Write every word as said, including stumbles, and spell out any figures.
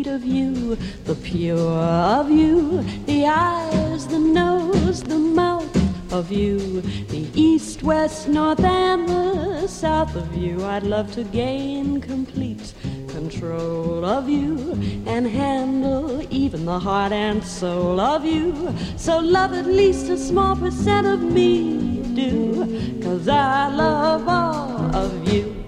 of you, the pure of you, the eyes, the nose, the mouth of you, the east, west, north, and the south of you. I'd love to gain complete control of you and handle even the heart and soul of you. So love at least a small percent of me, do, 'cause I love all of you.